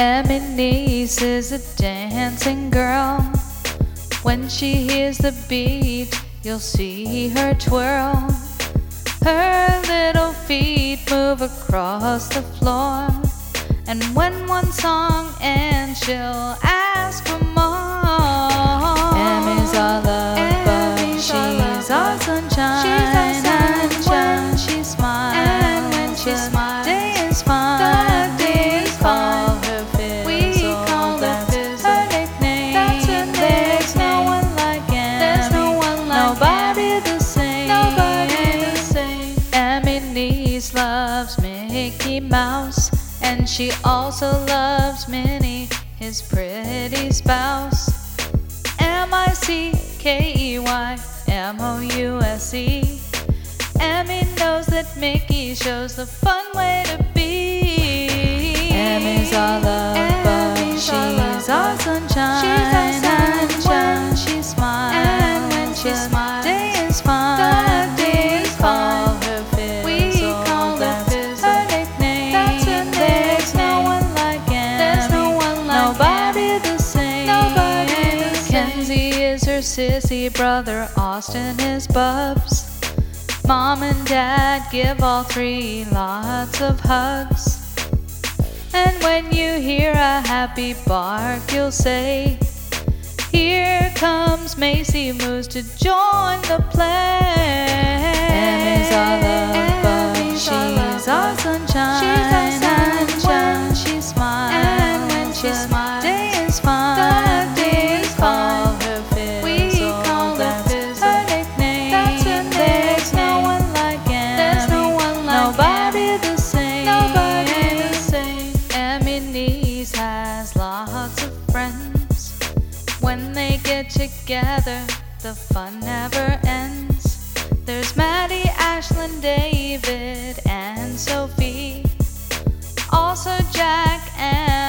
Emily's is a dancing girl. When she hears the beat, you'll see her twirl. Her little feet move across the floor, and when one song ends, she'll ask for more. Emmy's all love, but she's all sunshine. And when she smiles, the day is fine. The day is fine. We call her Fizzle. Her nickname. That's her name. There's no one like Emmy. There's no one like nobody the same. Nobody the same. Emily's loves Mickey Mouse, and she also loves Minnie, his pretty spouse. Mickey-Mouse. Emmy knows that Mickey shows the fun way to be. Emmy's all love, but she's all sunshine. And when she smiles, the day is fine. The day is fine. We call her Fizzle. Her nickname. That's her name. There's no one like Emmy. There's no one like nobody the same. Nobody the same. Kenzie is her sissy brother. Austin is Bubs. Mom and Dad give all three lots of hugs. And when you hear a happy bark, you'll say, here comes Macy Moose to join the play. Emmy's all love, but she's all sunshine. And when she smiles, the day is fine. The day is fine. We call her Fizzle. Her nickname. That's her name. There's no one like Emmy. There's no one like nobody the same. Nobody the same. Emily's has lots of friends. When they get together, the fun never ends. There's Maddie, Ashlyn, David, and Sophie. Also Jack and